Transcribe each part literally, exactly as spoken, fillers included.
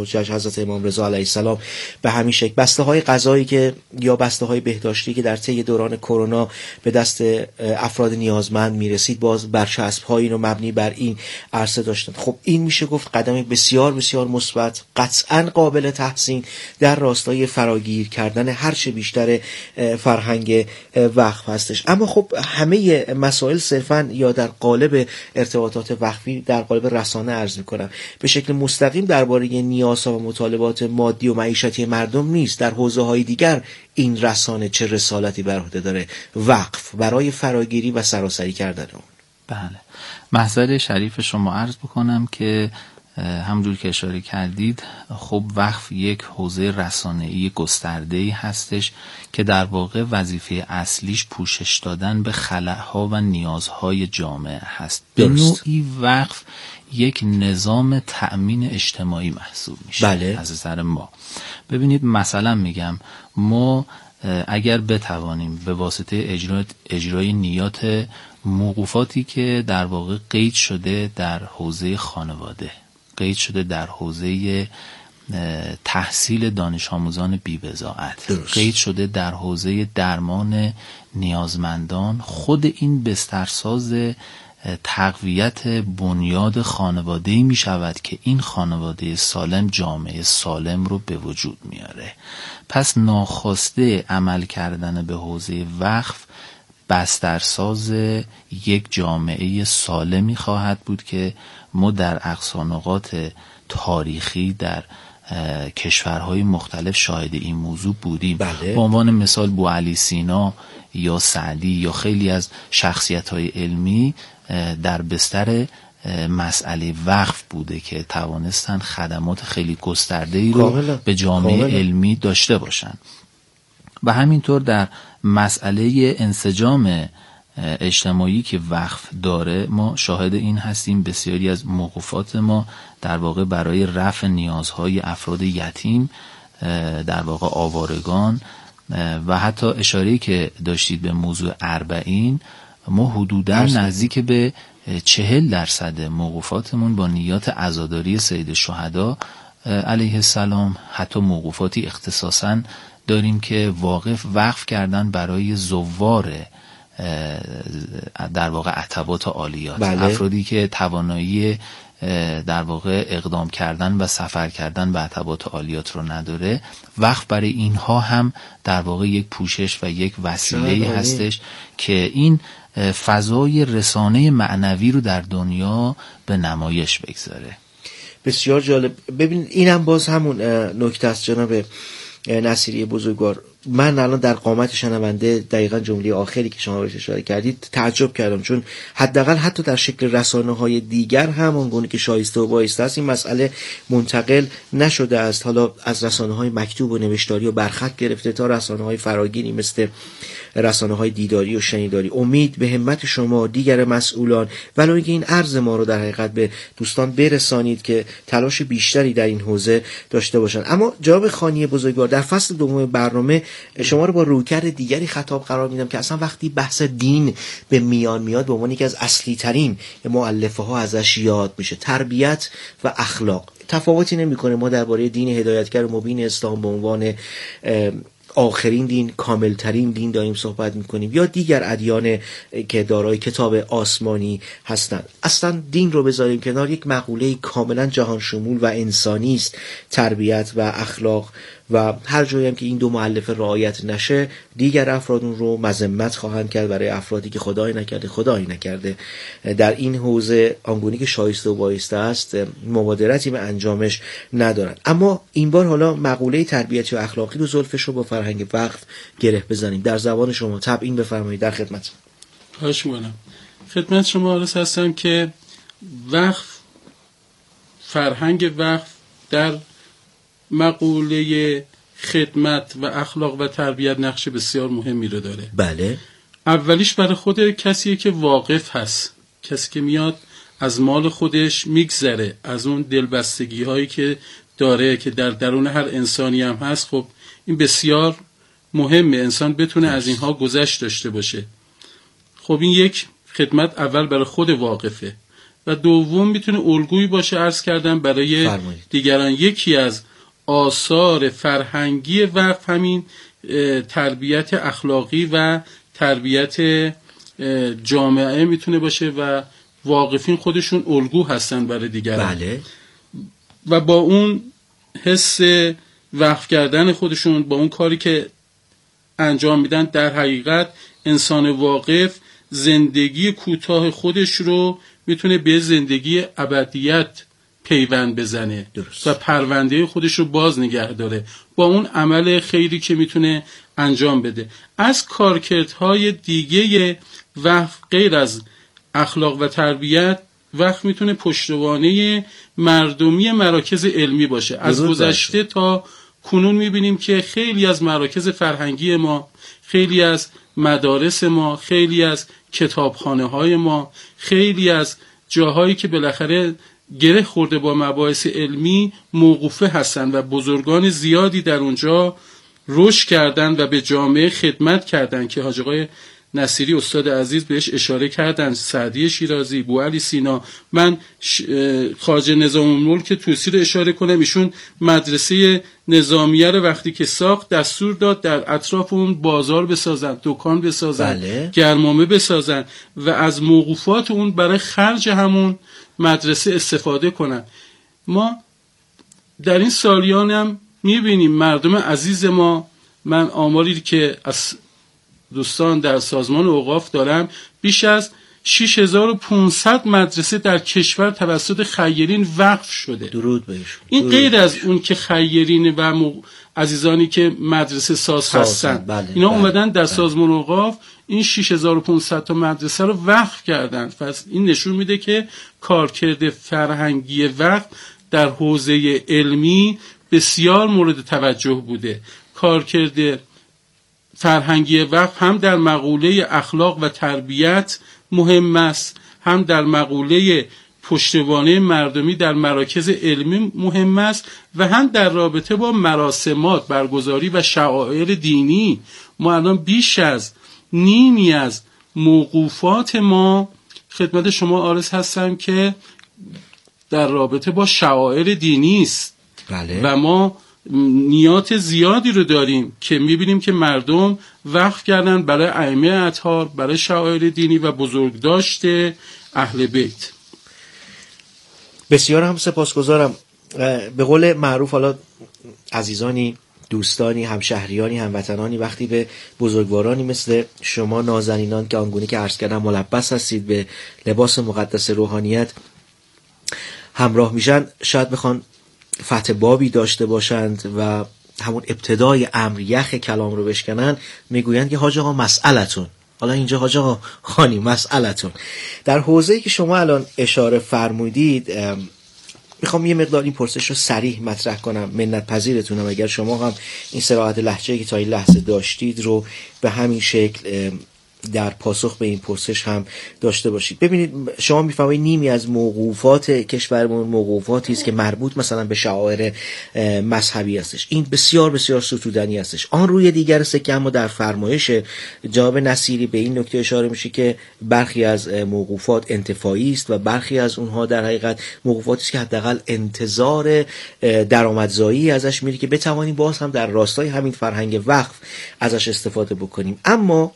حضرت امام رضا علیه السلام به همین شکل بسته های غذایی که یا بسته های بهداشتی که در طی دوران کرونا به دست افراد نیازمند میرسید باز برچسب هایی رو مبنی بر این عرصه داشتند. خب این میشه گفت قدم بسیار بسیار مثبت، قطعا قابل تحسین در راستای فراگیر کردن هر چه بیشتر فرهنگ وقف هستش. اما خب همه مسائل صرفا یا در قالب ارتباطات وقفی در قالب رسانه عرض میکنم به شکل مستقیم درباره نیازها و مطالبات مادی و معیشتی مردم نیست. در حوزه های دیگر این رسانه چه رسالتی بر عهده داره؟ وقف برای فراگیری و سراسری کردن اون. بله، محضر شریف شما عرض بکنم که همونجور که اشاره کردید خب وقف یک حوزه رسانه‌ای گسترده‌ای هستش که در واقع وظیفه اصلیش پوشش دادن به خلاها و نیازهای جامعه هست. به نوعی وقف یک نظام تأمین اجتماعی محسوب میشه. بله. از نظر ما ببینید مثلا میگم ما اگر بتوانیم به واسطه اجرای, اجرای نیات موقوفاتی که در واقع قید شده در حوزه خانواده، قید شده در حوزه تحصیل دانش آموزان بی‌بضاعت، قید شده در حوزه درمان نیازمندان، خود این بسترساز تقویت بنیاد خانواده‌ای می شود که این خانواده سالم جامعه سالم رو به وجود میاره. پس ناخواسته عمل کردن به حوزه وقف بسترساز یک جامعه سالمی خواهد بود که ما در اقصانقاط تاریخی در کشورهای مختلف شاهد این موضوع بودیم. بله. به عنوان مثال بوعلی سینا یا سعدی یا خیلی از شخصیت‌های علمی در بستر مسئله وقف بوده که توانستن خدمات خیلی گسترده‌ای رو کاملا. به جامعه کاملا. علمی داشته باشن. و همینطور در مسئله انسجام اجتماعی که وقف داره ما شاهد این هستیم بسیاری از موقوفات ما در واقع برای رفع نیازهای افراد یتیم، در واقع آوارگان و حتی اشاره‌ای که داشتید به موضوع اربعین، ما حدوداً نزدیک به چهل درصد موقوفاتمون با نیات عزاداری سید شهدا علیه السلام، حتی موقوفاتی اختصاصاً داریم که واقف وقف کردن برای زوار در واقع عتبات عالیات. بله. افرادی که توانایی در واقع اقدام کردن و سفر کردن به عتبات عالیات رو نداره، وقف برای اینها هم در واقع یک پوشش و یک وسیله هستش که این فضای رسانه معنوی رو در دنیا به نمایش بگذاره. بسیار جالب. ببینید اینم باز همون نکته است جناب نصیری بزرگوار. من الان در قامت شنونده دقیقاً جمله آخری که شما بهش اشاره کردید تعجب کردم، چون حداقل حتی در شکل رسانه‌های دیگر هم اونگونه که شایسته و بایسته است این مسئله منتقل نشده است. حالا از رسانه‌های مکتوب و نوشتاری و برخط گرفته تا رسانه‌های فراگیری مثل رسانه‌های دیداری و شنیداری. امید به همت شما دیگر مسئولان ولو اینکه این عرض ما رو در حقیقت به دوستان برسانید که تلاش بیشتری در این حوزه داشته باشند. اما جناب خانی بزرگوار، در فصل دوم برنامه شما رو با رویکرد دیگری خطاب قرار میدم که اصلا وقتی بحث دین به میان میاد به عنوان یکی از اصلی ترین مؤلفه ها ازش یاد میشه، تربیت و اخلاق. تفاوتی نمیکنه ما درباره دین هدایتگر مبین اسلام به عنوان آخرین دین، کاملترین دین داریم صحبت میکنیم یا دیگر ادیان که دارای کتاب آسمانی هستند. اصلا دین رو بذاریم کنار، یک مقوله کاملا جهان شمول و انسانی است تربیت و اخلاق، و هر جایی هم که این دو مؤلفه رعایت نشه دیگر افراد اون رو مذمت خواهند کرد برای افرادی که خدای نکرده خدایی نکرده در این حوزه آنگونی که شایسته و بایسته است مبادرتی به انجامش ندارن. اما این بار حالا مقوله تربیتی و اخلاقی رو زلفش رو با فرهنگ وقف گره بزنیم. در زبان شما تبیین بفرمایید. در خدمت. خواهش می‌کنم. خدمت شما عرض هستم که وقف، فرهنگ وقف در مقوله خدمت و اخلاق و تربیت نقش بسیار مهمی رو داره. بله. اولیش برای خود کسیه که واقف هست، کسی که میاد از مال خودش میگذره، از اون دلبستگی هایی که داره که در درون هر انسانی هم هست. خب این بسیار مهمه انسان بتونه از اینها گذشت داشته باشه. خب این یک خدمت اول برای خود واقفه. و دوم میتونه الگویی باشه عرض کردم برای فرمایید. دیگران. یکی از آثار فرهنگی وقف همین تربیت اخلاقی و تربیت جامعه میتونه باشه و واقفین خودشون الگو هستن برای دیگران. بله. و با اون حس وقف کردن خودشون، با اون کاری که انجام میدن، در حقیقت انسان واقف زندگی کوتاه خودش رو میتونه به زندگی ابدیت پیوند بزنه. درست. و پرونده خودش رو باز نگه داره با اون عمل خیری که میتونه انجام بده. از کارکردهای دیگه وقف غیر از اخلاق و تربیت، وقف میتونه پشتوانه مردمی مراکز علمی باشه. از گذشته تا کنون میبینیم که خیلی از مراکز فرهنگی ما، خیلی از مدارس ما، خیلی از کتابخانه های ما، خیلی از جاهایی که بالاخره گره خورده با مباحث علمی موقوفه هستن و بزرگان زیادی در اونجا رشد کردن و به جامعه خدمت کردن که حاج آقای نصیری استاد عزیز بهش اشاره کردن، سعدی شیرازی، بوعلی سینا. من خواجه نظام الملک طوسی رو اشاره کنم، ایشون مدرسه نظامیه رو وقتی که ساخت دستور داد در اطراف اون بازار بسازن، دکان بسازن، بله. گرمامه بسازن و از موقوفات اون برای خرج همون مدرسه استفاده کنن. ما در این سالیان هم میبینیم مردم عزیز ما، من آماری که از دوستان در سازمان اوقاف دارم، بیش از شش هزار و پانصد مدرسه در کشور توسط خیرین وقف شده. درود بهشون. این درود غیر بهشون. از اون که خیرین و م... عزیزانی که مدرسه ساز هستن، بله. اینا بله. اومدن در بله. سازمان اوقاف این شش هزار و پانصد تا مدرسه رو وقف کردن. پس این نشون میده که کارکرد فرهنگی وقف در حوزه علمی بسیار مورد توجه بوده. کارکرد فرهنگی وقف هم در مقوله اخلاق و تربیت مهم است، هم در مقوله پشتوانه مردمی در مراکز علمی مهم است و هم در رابطه با مراسمات، برگزاری و شعائر دینی. ما الان بیش از نیمی از موقوفات ما خدمت شما عرض هستم که در رابطه با شعائر دینی است. بله. و ما نیات زیادی رو داریم که میبینیم که مردم وقف کردن برای ائمه اطهار، برای شعائر دینی و بزرگداشت اهل بیت. بسیار هم سپاسگزارم. به قول معروف، حالا عزیزانی، دوستانی، همشهریانی، هموطنانی وقتی به بزرگوارانی مثل شما نازنینان که آنگونه که عرض کردم ملبس هستید به لباس مقدس روحانیت همراه میشن، شاید بخوان فتح بابی داشته باشند و همون ابتدای امر یخ کلام رو بشکنن، میگویند که حاج آقا مسئلتون، حالا اینجا حاج آقا خانی مسئلتون. در حوزه‌ای که شما الان اشاره فرمودید، میخوام یه مقدار این پرسش رو صریح مطرح کنم، منت پذیرتونم اگر شما هم این صراحت لهجه‌ای که تا این لحظه داشتید رو به همین شکل در پاسخ به این پرسش هم داشته باشید. ببینید، شما میفهمید نیمی از موقوفات کشورمون موقوفاتی است که مربوط مثلا به شعائر مذهبی هستش. این بسیار بسیار ستودنی هستش. آن روی دیگر سکه اما در فرمایش جناب نصیری به این نکته اشاره میشه که برخی از موقوفات انتفاعی است و برخی از اونها در حقیقت موقوفاتی است که حداقل انتظار درآمدزایی ازش میره که بتوانیم باز هم در راستای همین فرهنگ وقف ازش استفاده بکنیم. اما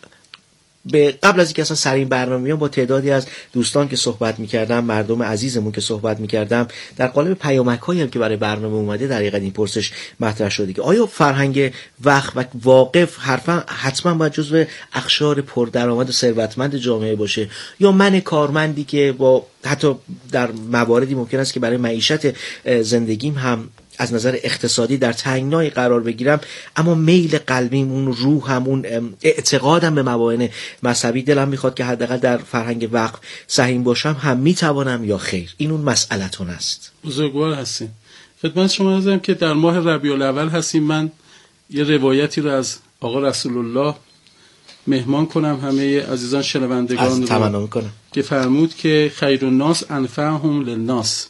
به قبل از اینکه اصلا سر این برنامه بیام، با تعدادی از دوستان که صحبت می‌کردم، مردم عزیزمون که صحبت می‌کردم، در قالب پیامک‌هایی هم که برای برنامه اومده در حقیقت این پرسش مطرح شده که آیا فرهنگ وقف و واقف حرفا حتما باید جزو اقشار پردرآمد و ثروتمند جامعه باشه، یا من کارمندی که با حتی در مواردی ممکن است که برای معیشت زندگیم هم از نظر اقتصادی در تنگنای قرار بگیرم، اما میل قلبیم، اون روحم، اون اعتقادم به مبانی مذهبی، دلم میخواد که حداقل در فرهنگ وقف سهیم باشم، هم میتوانم یا خیر؟ این اون مسئلتون است. بزرگوار هستیم. خدمت شما عرضم که در ماه ربیع الاول هستیم. من یه روایتی رو از آقا رسول الله مهمان کنم همه عزیزان شنوندگان رو، تمنا میکنم، که فرمود که خیر الناس انفعهم للناس،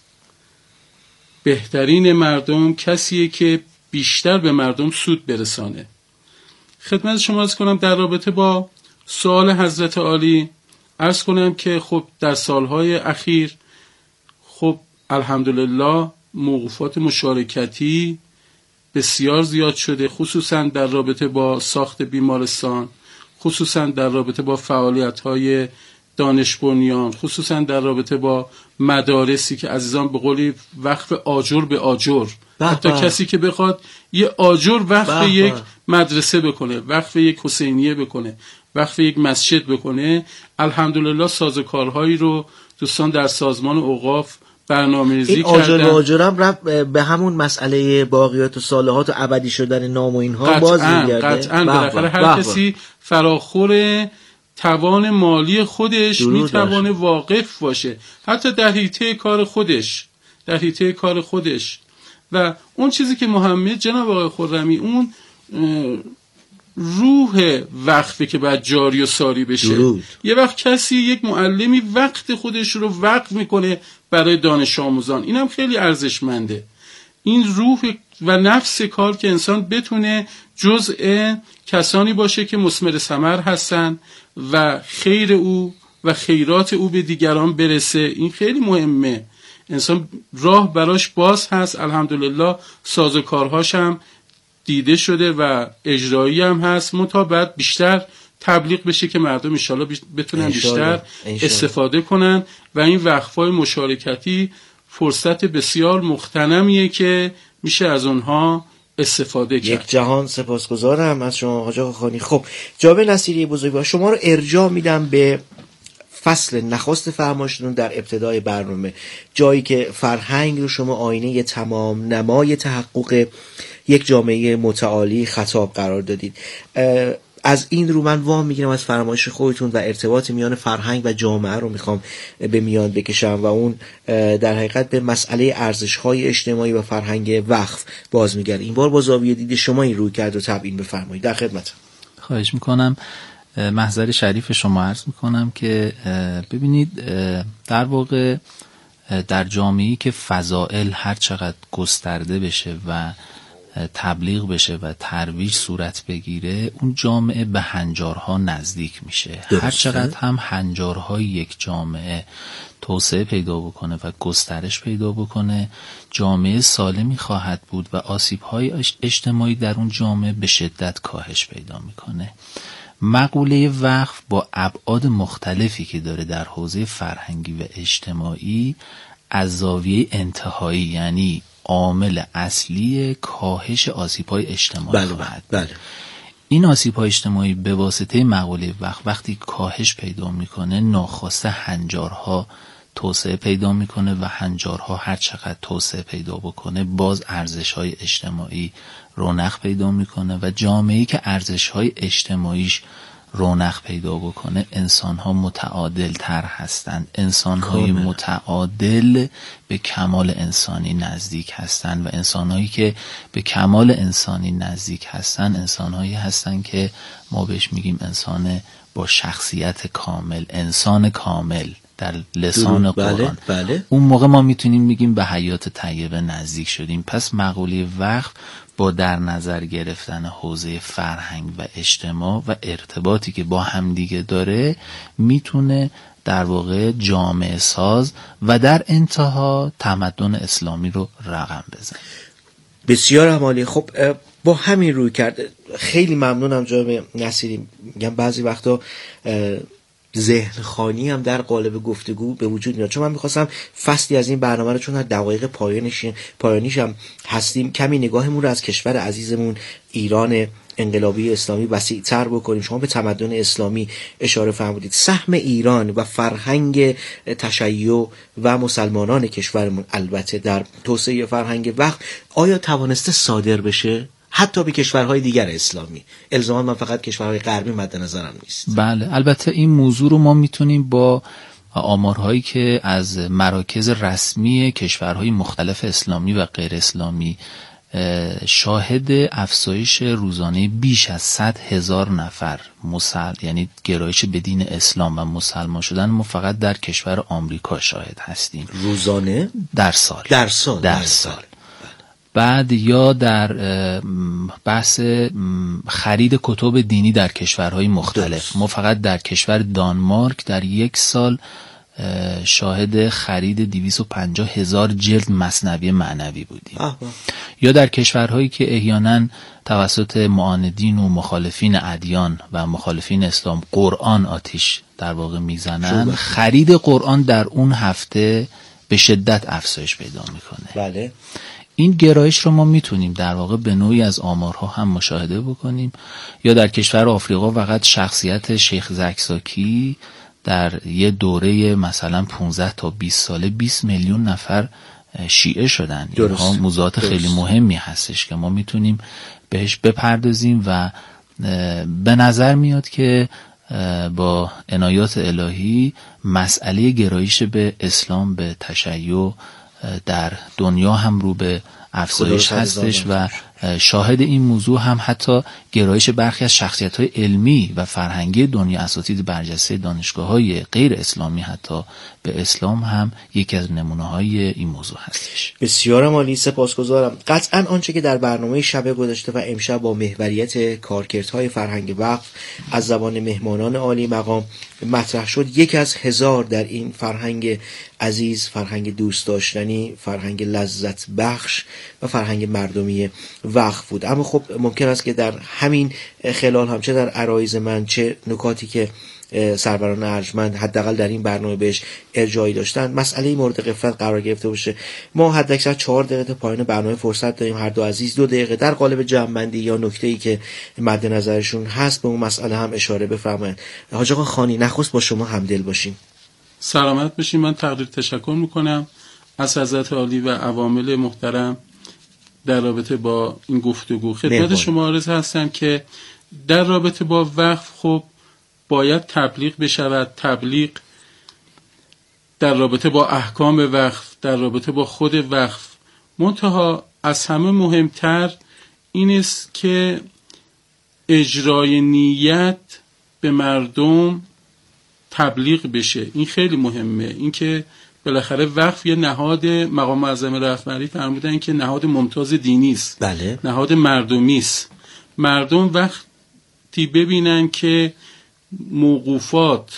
بهترین مردم کسیه که بیشتر به مردم سود برسانه. خدمت شما عرض کنم در رابطه با سوال حضرت عالی عرض کنم که خب در سالهای اخیر خب الحمدلله موقوفات مشارکتی بسیار زیاد شده، خصوصا در رابطه با ساخت بیمارستان، خصوصا در رابطه با فعالیت‌های دانش بنیان، خصوصا در رابطه با مدارسی که عزیزان به قولی وقف آجر به آجر، حتی کسی که بخواد یه آجر وقف یک مدرسه بکنه، وقف یک حسینیه بکنه، وقف یک مسجد بکنه، الحمدلله سازوکارهایی رو دوستان در سازمان اوقاف برنامه‌ریزی کردن. این آجر به آجر هم رفت به همون مسئله باقیات و صالحات و ابدی شدن نام و اینها باز میگرده. قطعاً بالاخره هر کسی فراخور توان مالی خودش میتوانه واقف باشه، حتی در حیطه کار خودش در حیطه کار خودش و اون چیزی که مهمه جناب آقای خرمی، اون روح وقفه که باید جاری و ساری بشه. درود. یه وقت کسی یک معلمی وقت خودش رو وقف میکنه برای دانش آموزان، اینم خیلی ارزشمنده. این روح و نفس کار که انسان بتونه جزء کسانی باشه که مثمر ثمر هستن و خیر او و خیرات او به دیگران برسه، این خیلی مهمه. انسان راه براش باز هست، الحمدلله سازوکارهاش هم دیده شده و اجرایی هم هست، منتها بعد بیشتر تبلیغ بشه که مردم انشالله بتونن بیشتر استفاده کنن و این وقفای مشارکتی فرصت بسیار مغتنمیه که میشه از اونها استفاده کرد. یک جهان سپاسگزارم از شما حاج آقا خانی. خب جناب نصیری بزرگوار، شما رو ارجاع میدم به فصل نخست فرمایشتون در ابتدای برنامه، جایی که فرهنگ رو شما آینه تمام نمای تحقق یک جامعه متعالی خطاب قرار دادید. از این رو من وام میگیرم از فرمایش خودتون و ارتباط میان فرهنگ و جامعه رو میخوام به میان بکشم و اون در حقیقت به مسئله ارزش‌های اجتماعی و فرهنگ وقف باز میگرد. این بار با زاویه دید شما این روی کرد و تبیین بفرمایید. در خدمت. خواهش میکنم. محضر شریف شما عرض میکنم که ببینید در واقع در جامعه‌ای که فضائل هر چقدر گسترده بشه و تبلیغ بشه و ترویج صورت بگیره، اون جامعه به هنجارها نزدیک میشه. هر چقدر هم هنجارهای یک جامعه توسعه پیدا بکنه و گسترش پیدا بکنه، جامعه سالمی خواهد بود و آسیب‌های اجتماعی در اون جامعه به شدت کاهش پیدا میکنه. مقوله وقف با ابعاد مختلفی که داره در حوزه فرهنگی و اجتماعی، از زاویه انتهایی یعنی عامل اصلی کاهش آسیب‌های اجتماعی بله خواهد. بله. این آسیب‌های اجتماعی به واسطه مقوله وقت وقتی کاهش پیدا میکنه، ناخواسته هنجارها توسعه پیدا میکنه و هنجارها هر چقدر توسعه پیدا بکنه باز ارزش‌های اجتماعی رونق پیدا میکنه و جامعه‌ای که ارزش‌های اجتماعیش رونق پیدا بکنه، انسان‌ها متعادل تر هستند، انسان‌های متعادل به کمال انسانی نزدیک هستند و انسان‌هایی که به کمال انسانی نزدیک هستند انسان‌هایی هستند که ما بهش میگیم انسان با شخصیت کامل، انسان کامل در لسان قرآن. بله، بله. اون موقع ما میتونیم بگیم به حیات طیبه نزدیک شدیم. پس مقوله وقف با در نظر گرفتن حوزه فرهنگ و اجتماع و ارتباطی که با همدیگه داره میتونه در واقع جامعه ساز و در انتها تمدن اسلامی رو رقم بزنه. بسیار عالی. خب با همین روی کرده خیلی ممنونم جناب نصیری. میگم بعضی وقتا ذهن خانی هم در قالب گفتگو به وجود میاد، چون من میخواستم فصلی از این برنامه رو، چون دقایق پایانش پایانیش هم هستیم، کمی نگاهمون رو از کشور عزیزمون ایران انقلابی اسلامی وسیع‌تر بکنیم. شما به تمدن اسلامی اشاره فرمودید. سهم ایران و فرهنگ تشیع و مسلمانان کشورمون البته در توسعه فرهنگ وقف آیا توانسته صادر بشه حتی به کشورهای دیگر اسلامی؟ الزاما من فقط کشورهای غربی مد نظرم نیست. بله، البته این موضوع رو ما میتونیم با آمارهایی که از مراکز رسمی کشورهای مختلف اسلامی و غیر اسلامی شاهد افزایش روزانه بیش از صد هزار نفر مسل یعنی گرایش به دین اسلام و مسلمان شدن ما فقط در کشور آمریکا شاهد هستیم. روزانه؟ در سال. در سال. در سال. بعد یا در بحث خرید کتب دینی در کشورهای مختلف. ما فقط در کشور دانمارک در یک سال شاهد خرید دویست و پنجاه هزار جلد مثنوی معنوی بودیم. آه آه. یا در کشورهایی که احیانا توسط معاندین و مخالفین ادیان و مخالفین اسلام قرآن آتش در واقع میزنن، خرید قرآن در اون هفته به شدت افزایش پیدا میکنه. بله. این گرایش رو ما میتونیم در واقع به نوعی از آمارها هم مشاهده بکنیم. یا در کشور آفریقا فقط شخصیت شیخ زکزاکی در یه دوره مثلا پانزده تا بیست ساله بیست میلیون نفر شیعه شدن. اینها موضوعات خیلی مهمی هستش که ما میتونیم بهش بپردازیم و به نظر میاد که با عنایات الهی مسئله گرایش به اسلام، به تشیع در دنیا هم رو به افزایش هستش و شاهد این موضوع هم حتی گرایش برخی از شخصیت‌های علمی و فرهنگی دنیا، اساتید برجسته دانشگاه‌های غیر اسلامی حتی به اسلام هم یکی از نمونه‌های این موضوع هستش. بسیار عالی، سپاسگزارم. قطعاً آنچه که در برنامه شب گذشته و امشب با محوریت کارکردهای فرهنگ وقف از زبان مهمانان عالی مقام مطرح شد، یک از هزار در این فرهنگ عزیز، فرهنگ دوست داشتنی، فرهنگ لذت بخش و فرهنگ مردمی وقف بود. اما خب ممکن است که در همین خلال هم چه در عرایض من چه نکاتی که سروران ارجمند حداقل در این برنامه بهش ارجاعی داشتن مسئله مورد غفلت قرار گرفته باشه. ما حداکثر چهار دقیقه تا پایان برنامه فرصت داریم. هر دو عزیز دو دقیقه در قالب جمع‌بندی یا نکته‌ای که مد نظرشون هست به اون مسئله هم اشاره بفرمایید. حاج آقا خانی، نخست با شما همدل باشیم. سلامت باشین. من تقدیر تشکر میکنم از حضرت عالی و عوامل محترم در رابطه با این گفتگو. خدمت شما عرض هستم که در رابطه با وقف خب باید تبلیغ بشود. تبلیغ در رابطه با احکام وقف، در رابطه با خود وقف، منتها از همه مهمتر این است که اجرای نیت به مردم تبلیغ بشه. این خیلی مهمه. این که بالاخره وقف یه نهاد، مقام معظم رهبری فرمودن که نهاد ممتاز دینی است. بله. نهاد مردمی است. مردم وقتی ببینن که موقوفات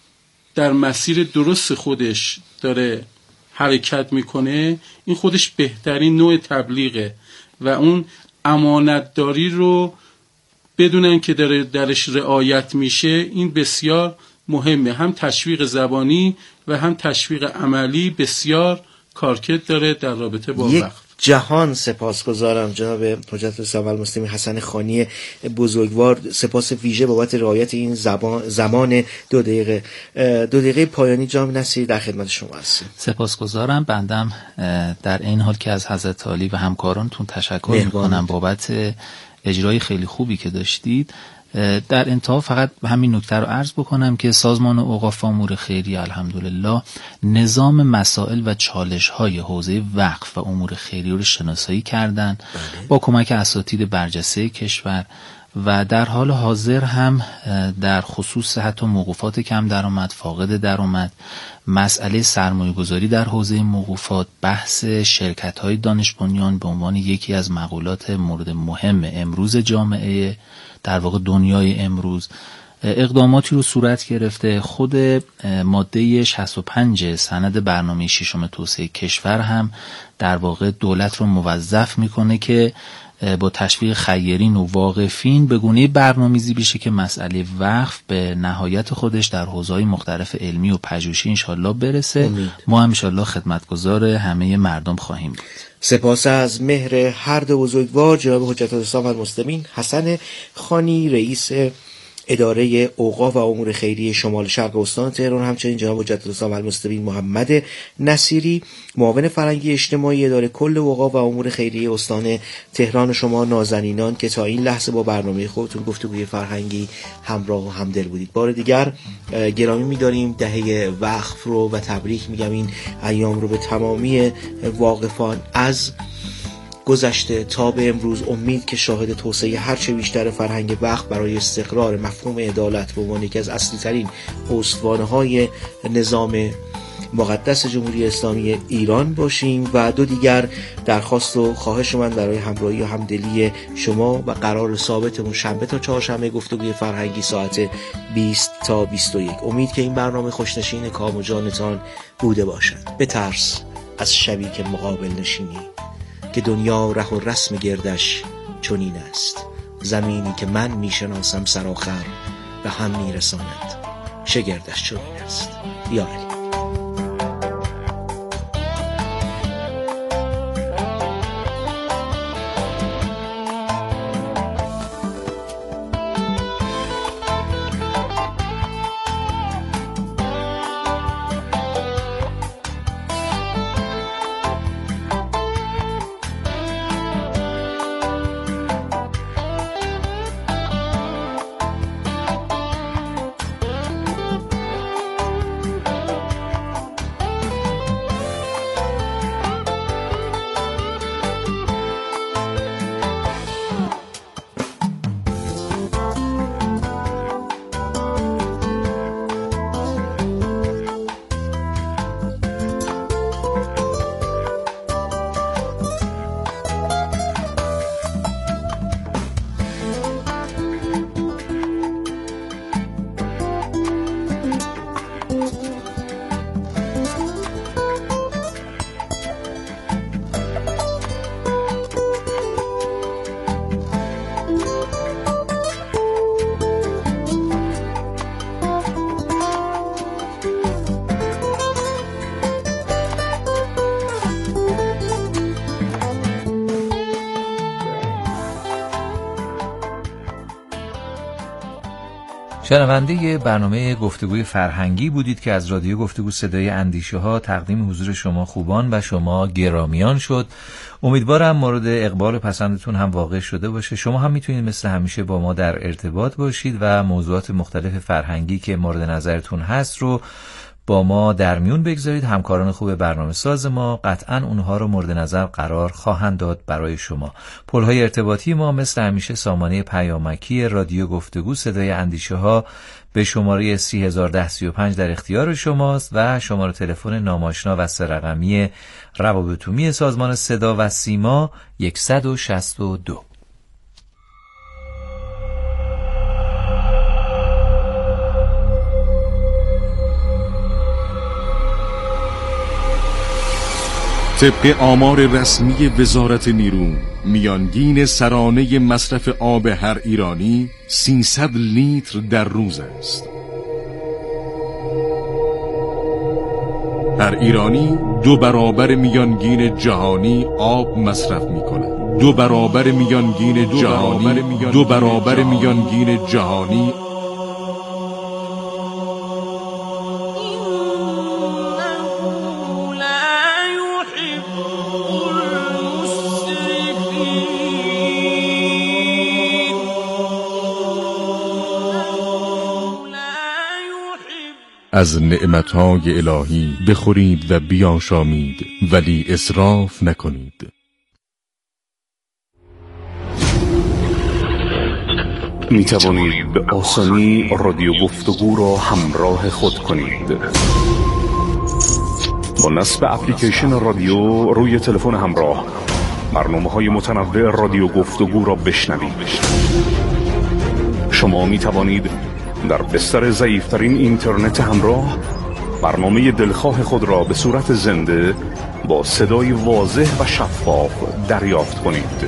در مسیر درست خودش داره حرکت میکنه، این خودش بهترین نوع تبلیغه و اون امانتداری رو بدونن که داره درش رعایت میشه. این بسیار مهمه. هم تشویق زبانی و هم تشویق عملی بسیار کارکرد داره در رابطه با وقف. جهان سپاسگزارم جناب حجت الاسلام والمسلمین حسن خانی بزرگوار. سپاس ویژه بابت رعایت این زبان زمان دو دقیقه. دو دقیقه پایانی جناب نصیری در خدمت شما هستیم. سپاسگزارم. بندم در این حال که از حضرت عالی و همکارانتون تشکر میکنم بابت اجرای خیلی خوبی که داشتید. در انتها فقط همین نکته رو عرض بکنم که سازمان اوقاف و امور خیریه الحمدلله نظام مسائل و چالش‌های حوزه وقف و امور خیریه رو شناسایی کردن بله. با کمک اساتید برجسته کشور و در حال حاضر هم در خصوص حتی موقوفات کم درآمد، فاقد درآمد، مسئله سرمایه‌گذاری در حوزه موقوفات، بحث شرکت‌های دانش بنیان به عنوان یکی از مقولات مورد مهم امروز جامعه در واقع دنیای امروز اقداماتی رو صورت گرفته. خود ماده شصت و پنج سند برنامه ششم توسعه کشور هم در واقع دولت رو موظف میکنه که با تشویق خیرین و واقفین به گونه برنامه‌ریزی بشه که مسئله وقف به نهایت خودش در حوزه‌های مختلف علمی و پژوهشی انشالله برسه. امید. ما هم انشالله خدمتگزار همه مردم خواهیم بود. سپاس از مهر هر دو بزرگوار جناب حجت الاسلام والمسلمین حسن خانی رئیس اداره اوقاف و امور خیریه شمال شرق استان تهران، همچنین جناب حجت الاسلام والمسلمین محمد نصیری معاون فرهنگی اجتماعی اداره کل اوقاف و امور خیریه استان تهران شما نازنینان که تا این لحظه با برنامه خودتون گفتگوی فرهنگی همراه و همدل بودید. بار دیگر گرامی می‌داریم دهه وقف رو و تبریک میگم این ایام رو به تمامی واقفان از گذشته تا به امروز. امید که شاهد توسعه هرچه بیشتر فرهنگ وقف برای استقرار مفهوم عدالت به عنوان یکی از اصلی ترین استوانه‌های نظام مقدس جمهوری اسلامی ایران باشیم و دو دیگر درخواست و خواهش من برای همراهی و همدلی شما و قرار ثابتمون شنبه تا چهارشنبه گفتگوی فرهنگی ساعت بیست تا بیست و یک. امید که این برنامه خوشنشین کام و جانتان بوده باشد. بترس از شبی که مقابل نشینی، که دنیا ره و رسم گردش چنین است. زمینی که من میشناسم سرآخر به هم میرساند، شگردش چنین است. یا علی. شنونده برنامه گفتگوی فرهنگی بودید که از رادیو گفتگو صدای اندیشه ها تقدیم حضور شما خوبان و شما گرامیان شد. امیدوارم مورد اقبال پسندتون هم واقع شده باشه. شما هم میتونید مثل همیشه با ما در ارتباط باشید و موضوعات مختلف فرهنگی که مورد نظرتون هست رو با ما در میون بگذارید. همکاران خوب برنامه ساز ما قطعاً اونها رو مورد نظر قرار خواهند داد برای شما. پل‌های ارتباطی ما مثل همیشه سامانه پیامکی رادیو گفتگو صدای اندیشه ها به شماره سی هزار و ده سی و پنج در اختیار شماست و شماره تلفن ناماشنا و سه رقمی روابط عمومی سازمان صدا و سیما صد و شصت و دو. طبق آمار رسمی وزارت نیرو، میانگین سرانه مصرف آب هر ایرانی سیصد لیتر در روز است. هر ایرانی دو برابر میانگین جهانی آب مصرف می کند. دو برابر میانگین جهانی دو برابر میانگین جهانی از نعمتهای الهی بخورید و بیاشامید، ولی اسراف نکنید. می توانید به آسانی رادیو گفتگو را همراه خود کنید. با نصب اپلیکیشن رادیو روی تلفن همراه برنامه‌های متنوع رادیو گفتگو را بشنوید. شما می توانید در بستر ضعیفترین اینترنت همراه برنامه دلخواه خود را به صورت زنده با صدای واضح و شفاف دریافت کنید.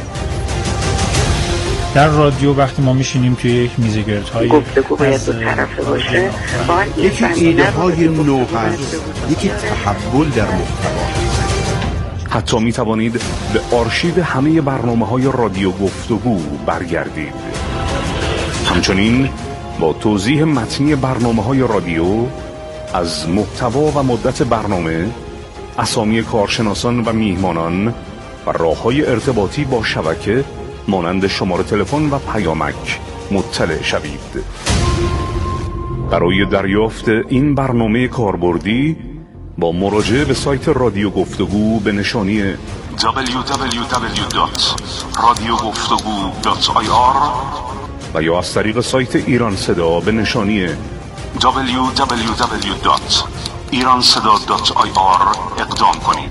در رادیو وقتی ما میشینیم توی یک میزگردهای گفتگو باید دو طرفه باشه، یکی ایده های نو هست، یکی تحول در محتوا. حتی می توانید به آرشیو همه برنامه های رادیو گفتگو برگردید. همچنین با توضیح متنی برنامه‌های رادیو از محتوا و مدت برنامه، اسامی کارشناسان و میهمانان و راه‌های ارتباطی با شبکه مانند شماره تلفن و پیامک مطلع شوید. برای دریافت این برنامه کاربردی با مراجعه به سایت رادیو گفتگو به نشانی دبلیو دبلیو دبلیو دات رادیو گفتگو دات آی آر و یا از طریق سایت ایران صدا به نشانی دبلیو دبلیو دبلیو دات ایرانصدا دات آی آر اقدام کنید.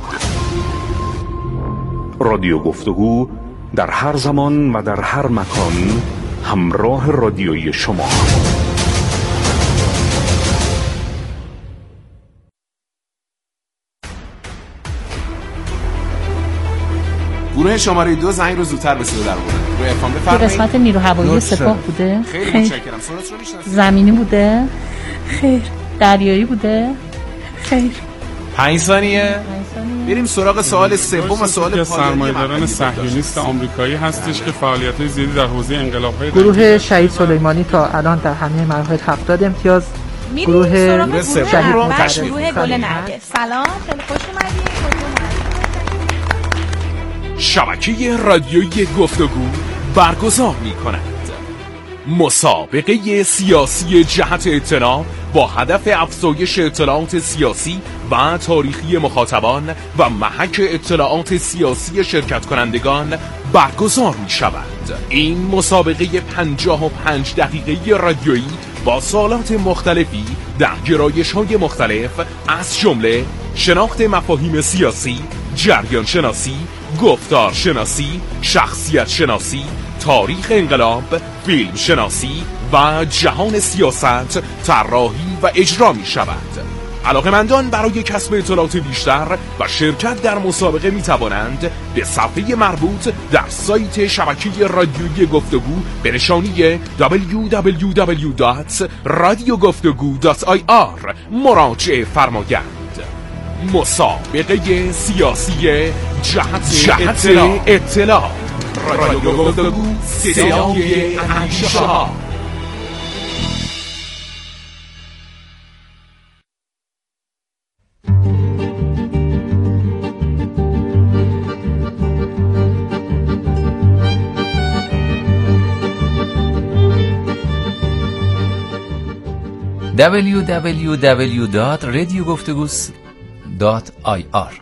رادیو گفتگو در هر زمان و در هر مکان همراه رادیویی شما. گروه شماره دو زنگ رو زودتر به صدا در آوردن. روی افام بفرمایید. قسمت نیرو هوایی سپاه بوده؟ خیلی متشکرم. سرعت رو میشناسید؟ زمینی بوده؟ خیر. دریایی بوده؟ خیر. پنج ثانیه. بریم سراغ سوال سوم و سوال پایانی. سرمایه‌داران صهیونیست آمریکایی هستش که فعالیت‌های زیادی در حوزه انقلاب‌های گروه شهید سلیمانی تا الان در همه مراحل هفتاد امتیاز. گروه شهید متحد گروه گل نرگس. سلام، خیلی خوش اومدید. شبکه رادیویی گفتگو برگزار می‌کند مسابقه سیاسی جهت اطلاع با هدف افزایش اطلاعات سیاسی و تاریخی مخاطبان و محک اطلاعات سیاسی شرکت کنندگان برگزار می شود. این مسابقه پنجاه و پنج دقیقه رادیویی با سوالات مختلفی در گرایش‌های مختلف از جمله شناخت مفاهیم سیاسی، جریان شناسی، گفتار شناسی، شخصیت شناسی، تاریخ انقلاب، فیلم شناسی و جهان سیاست طراحی و اجرا می شود. علاقه‌مندان برای کسب اطلاعات بیشتر و شرکت در مسابقه می توانند به صفحه مربوط در سایت شبکه رادیویی گفتگو به نشانی دبلیو دبلیو دبلیو دات رادیو گفتگو دات آی آر مراجعه فرمایند. مسابقه سیاسی جهت, جهت اطلاع, اطلاع. رادیو گفتگو صدای اندیشه‌ها. دبلیو دبلیو دبلیو دات رادیو گفتگو دات آی آر.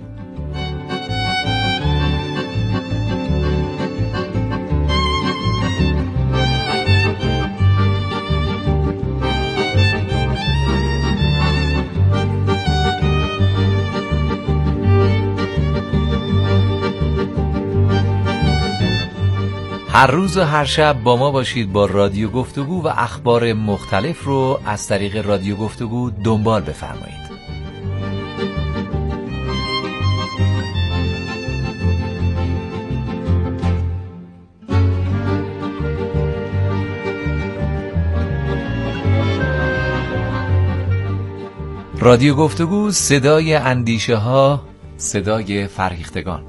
هر روز و هر شب با ما باشید، با رادیو گفتگو و اخبار مختلف رو از طریق رادیو گفتگو دنبال بفرمایید. رادیو گفتگو، صدای اندیشه ها، صدای فرهیختگان.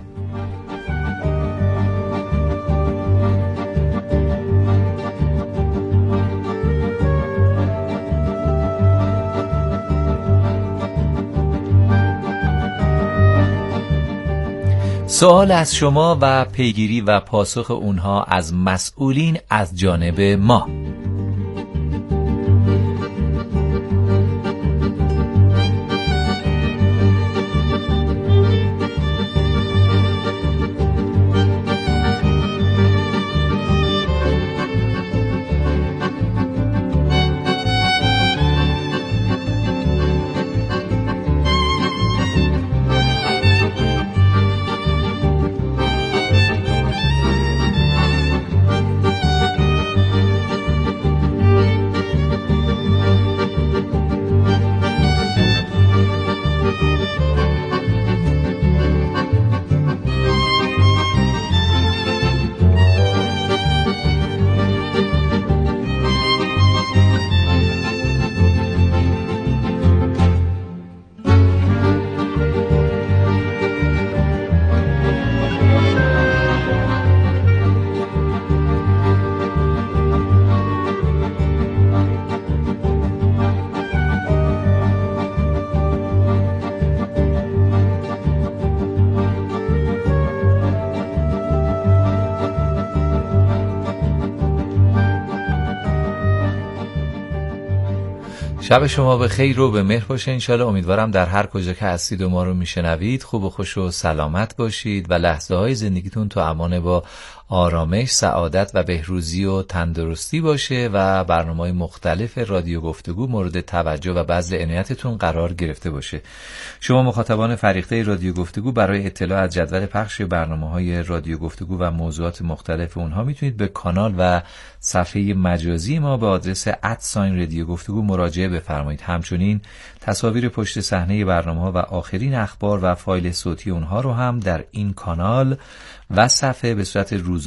سوال از شما و پیگیری و پاسخ اونها از مسئولین از جانب ما. شب شما به خیر و به مهر باشه انشالله. امیدوارم در هر کجا که هستید و ما رو میشنوید خوب و خوش و سلامت باشید و لحظه های زندگیتون تو امان با آرامش، سعادت و بهروزی و تندرستی باشه و برنامه‌های مختلف رادیو گفتگو مورد توجه و بذل عنایتتون قرار گرفته باشه. شما مخاطبان فریقه رادیو گفتگو برای اطلاع از جدول پخش برنامه‌های رادیو گفتگو و موضوعات مختلف اونها میتونید به کانال و صفحه مجازی ما به آدرس ات رادیو گفتگو مراجعه بفرمایید. همچنین تصاویر پشت صحنه برنامه‌ها و آخرین اخبار و فایل صوتی اونها رو هم در این کانال و صفحه به صورت روز